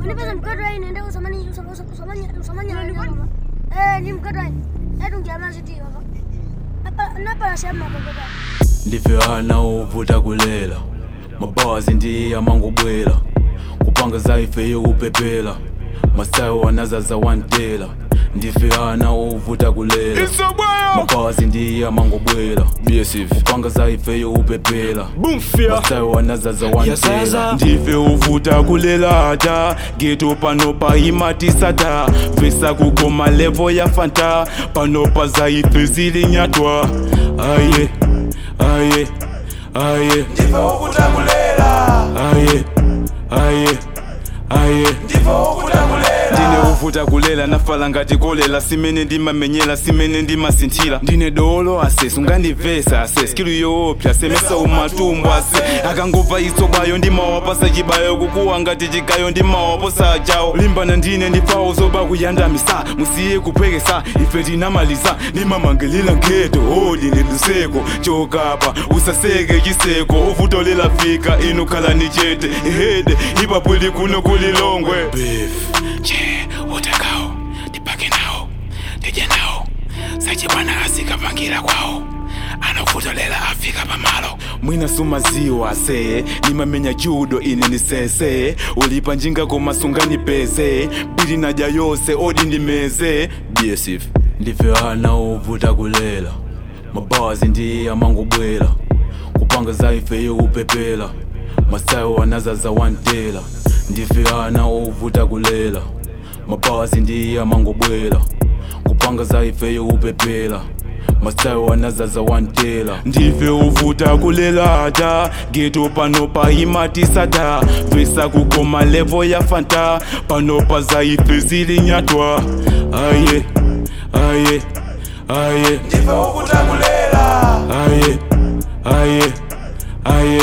Unipesa mkadrai nende usamanya ni mkadrai. Etu ngiyama ziti baba. Napa shama baba. Ndifihana uvuta kulela mabazi ndiye amangobwela kupanga zaife yokupepela masayo wanazaza wantela ndifihana uvuta kulela mabazi ndiye amangobwela kupanga zaife yokupepela masayo wanazaza wantela ndife uvuta kulela ata geto panopa imatisata fesa kukoma levo ya fanta panopa zaife zilinyatwa aye aye aye ndivo ukutakulela aye aye aye ndivo ukutakulela ndine uvuta kulela nafala ngati kolela simene ndimamenyela simene ndimasintila ndine dolo ase sungandivesa ase skilu yoopya semesa umatumbu ase akangova itsobayo ndimawapasa chibayo kukuwa ngati chikayo ndimawaposa chawo limbana ndine ndipawo zoba kuyandamisa musiye kuphwekesa ife tinamaliza ndimamangelila nkheto ndine luseko chokapa usaseke chiseko uvutolela fika inukhala ni chete ihede ipapuli kuno kulilongwe utakao ndipake nao ndije nao sachi bwana asikapangira kwao anakutolela afika pamalo mwina sumaziwa se nimamenya judo ine nisese ulipa njinga komasungani pese bili naja yose odi ndimeze BSF ndifehana uvuta kulela mabazi ndiye amangobwela kupanga zaife yokupepela masayo wanazaza wantela ndifehana uvuta kulela mabazi ndiye amangobwela kupanga zaife yokupepela masayo wanazaza wantela ndife uvuta kulela ata geto panopa imatisata fesa kukoma levo ya fanta panopa zaife zilinyatwa aye aye aye ndife ukutakulela aye aye aye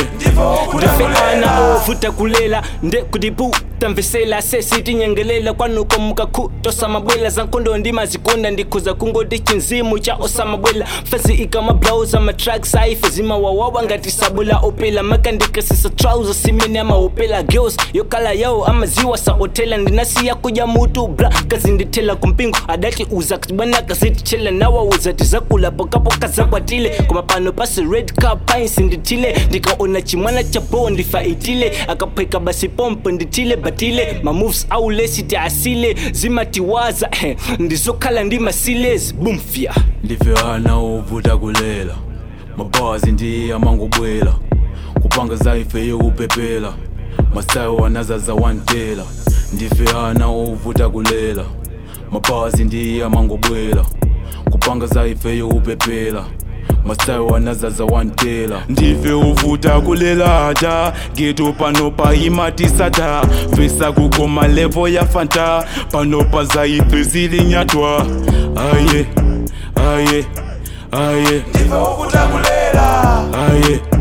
ndifehana uvuta kulela ndekudibu tamvesela sesi nyengelela kwanuko mukakuto samabwela zankondo ndimazikunda ndikhuza kungoti chinzimu cha osamabwela fezi ikamablows amatrack saife zimawawawa ngati sabula opela makandikesisa trouser simene amaopela girls yokala yao amaziwa saotela ndinasiya kuja mutu bra kazindithela kumpingo adati uza kutibana kazitichela nawa uzati zakula pokapoka zakwatile kumapano pasi red cup pines ndithile ndikaona chimwana cha bo ndifaitile akapheka basi pompo ndithile batile ma moves awulesiti asile zimatiwaza ndizokhala ndimasile boomfia ndifehana uvuta kulela mabazi ndiye amangobwela kupanga zaife yokupepela masayo wanazaza wantela ndifehana uvuta kulela mabazi ndiye amangobwela kupanga zaife yokupepela masayo wanazaza wantela ndife uvuta kulela ata geto panopa imatisata fesa kukoma levo ya fanta panopa zaife zilinyatwa aye aye aye ndife ukutakulela aye